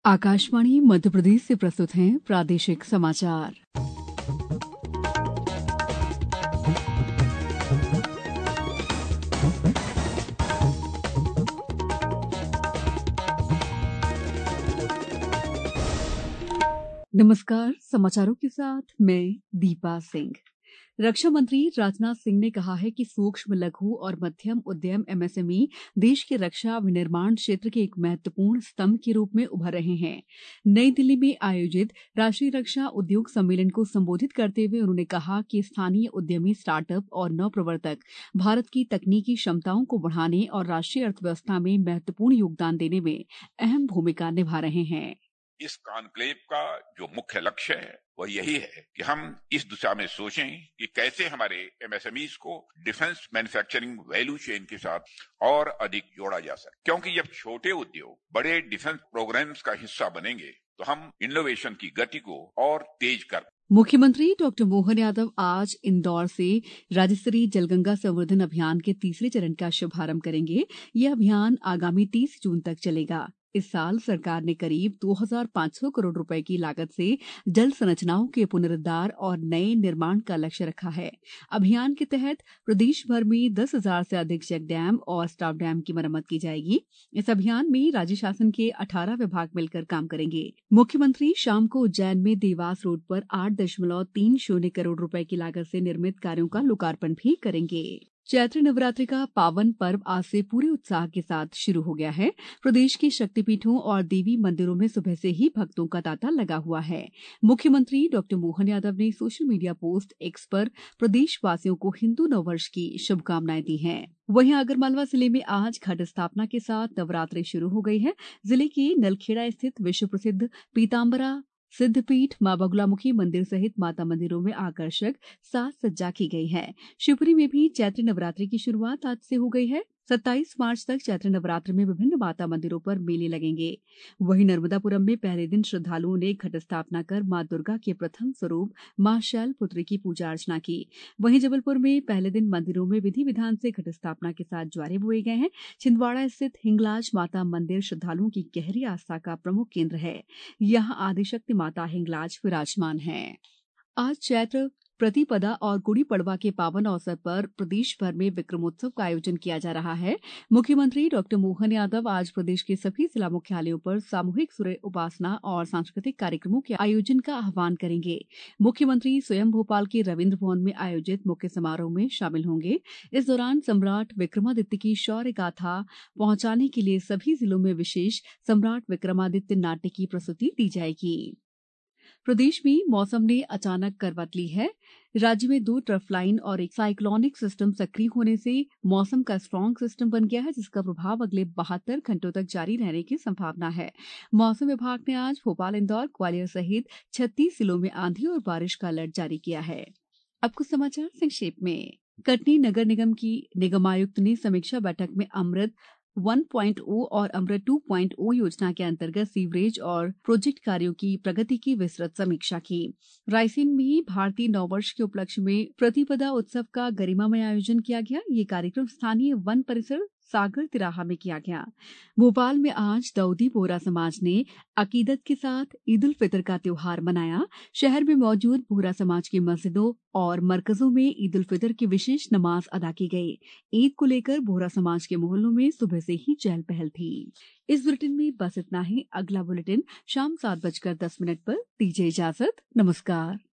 आकाशवाणी मध्य प्रदेश से प्रस्तुत हैं प्रादेशिक समाचार। नमस्कार, समाचारों के साथ मैं दीपा सिंह। रक्षा मंत्री राजनाथ सिंह ने कहा है कि सूक्ष्म, लघु और मध्यम उद्यम एमएसएमई देश के रक्षा विनिर्माण क्षेत्र के एक महत्वपूर्ण स्तंभ के रूप में उभर रहे हैं। नई दिल्ली में आयोजित राष्ट्रीय रक्षा उद्योग सम्मेलन को संबोधित करते हुए उन्होंने कहा कि स्थानीय उद्यमी, स्टार्टअप और नवप्रवर्तक भारत की तकनीकी क्षमताओं को बढ़ाने और राष्ट्रीय अर्थव्यवस्था में महत्वपूर्ण योगदान देने में अहम भूमिका निभा रहे हैं। इस कॉन्क्लेव का जो मुख्य लक्ष्य है वह यही है कि हम इस दिशा में सोचें कि कैसे हमारे एमएसएमईज को डिफेंस मैन्युफैक्चरिंग वैल्यू चेन के साथ और अधिक जोड़ा जा सके, क्योंकि जब छोटे उद्योग बड़े डिफेंस प्रोग्राम्स का हिस्सा बनेंगे तो हम इनोवेशन की गति को और तेज कर। मुख्यमंत्री डॉक्टर मोहन यादव आज इंदौर से राज्य स्तरीय जलगंगा संवर्धन अभियान के तीसरे चरण का शुभारंभ करेंगे। यह अभियान आगामी 30 जून तक चलेगा। इस साल सरकार ने करीब 2,500 करोड़ रुपए की लागत से जल संरचनाओं के पुनरुद्धार और नए निर्माण का लक्ष्य रखा है। अभियान के तहत प्रदेश भर में 10,000 से अधिक चेक डैम और स्टॉप डैम की मरम्मत की जाएगी। इस अभियान में राज्य शासन के 18 विभाग मिलकर काम करेंगे। मुख्यमंत्री शाम को उज्जैन में देवास रोड पर 8.30 करोड़ रुपए की लागत से निर्मित कार्यों का लोकार्पण भी करेंगे। चैत्र नवरात्रि का पावन पर्व आज से पूरे उत्साह के साथ शुरू हो गया है। प्रदेश के शक्तिपीठों और देवी मंदिरों में सुबह से ही भक्तों का तांता लगा हुआ है। मुख्यमंत्री डॉक्टर मोहन यादव ने सोशल मीडिया पोस्ट एक्स पर प्रदेशवासियों को हिंदू नववर्ष की शुभकामनाएं दी हैं। वहीं आगरमालवा जिले में आज घट स्थापना के साथ नवरात्रि शुरू हो गई है। जिले के नलखेड़ा स्थित विश्व प्रसिद्ध पीताम्बरा सिद्धपीठ मां बगुलामुखी मंदिर सहित माता मंदिरों में आकर्षक साज सज्जा की गई है। शिवपुरी में भी चैत्र नवरात्रि की शुरुआत आज से हो गई है। 27 मार्च तक चैत्र नवरात्रि में विभिन्न माता मंदिरों पर मेले लगेंगे। वहीं नर्मदापुरम में पहले दिन श्रद्धालुओं ने घट स्थापना कर मां दुर्गा के प्रथम स्वरूप मां शैलपुत्री की पूजा अर्चना की। वहीं जबलपुर में पहले दिन मंदिरों में विधि विधान से घट स्थापना के साथ ज्वारे बोए गए हैं। छिंदवाड़ा स्थित हिंगलाज माता मंदिर श्रद्धालुओं की गहरी आस्था का प्रमुख केंद्र है। यहां आदिशक्ति माता हिंगलाज विराजमान है। आज चैत्र प्रतिपदा और गुड़ी पड़वा के पावन अवसर पर प्रदेश भर में विक्रमोत्सव का आयोजन किया जा रहा है। मुख्यमंत्री डॉक्टर मोहन यादव आज प्रदेश के सभी जिला मुख्यालयों पर सामूहिक सूर्य उपासना और सांस्कृतिक कार्यक्रमों के आयोजन का आह्वान करेंगे। मुख्यमंत्री स्वयं भोपाल के रविन्द्र भवन में आयोजित मुख्य समारोह में शामिल होंगे। इस दौरान सम्राट विक्रमादित्य की शौर्य गाथा पहुंचाने के लिए सभी जिलों में विशेष सम्राट विक्रमादित्य नाट्य की प्रस्तुति दी जाएगी। प्रदेश में मौसम ने अचानक करवट ली है। राज्य में 2 ट्रफ लाइन और एक साइक्लोनिक सिस्टम सक्रिय होने से मौसम का स्ट्रांग सिस्टम बन गया है, जिसका प्रभाव अगले 72 घंटों तक जारी रहने की संभावना है। मौसम विभाग ने आज भोपाल, इंदौर, ग्वालियर सहित 36 जिलों में आंधी और बारिश का अलर्ट जारी किया है। अब कुछ समाचार संक्षेप में। कटनी नगर निगम की निगमायुक्त ने समीक्षा बैठक में अमृत 1.0 और अमृत 2.0 योजना के अंतर्गत सीवरेज और प्रोजेक्ट कार्यों की प्रगति की विस्तृत समीक्षा की। रायसेन में भारतीय नववर्ष के उपलक्ष्य में प्रतिपदा उत्सव का गरिमामय आयोजन किया गया। ये कार्यक्रम स्थानीय वन परिसर सागर तिराहा में किया गया। भोपाल में आज दाऊदी बोहरा समाज ने अकीदत के साथ ईद उल फितर का त्योहार मनाया। शहर में मौजूद बोहरा समाज की मस्जिदों और मरकजों में ईद उल फितर की विशेष नमाज अदा की गई। ईद को लेकर बोहरा समाज के मोहल्लों में सुबह से ही चहल पहल थी। इस बुलेटिन में बस इतना ही। अगला बुलेटिन शाम 7:10 पर। दीजिए इजाजत। नमस्कार।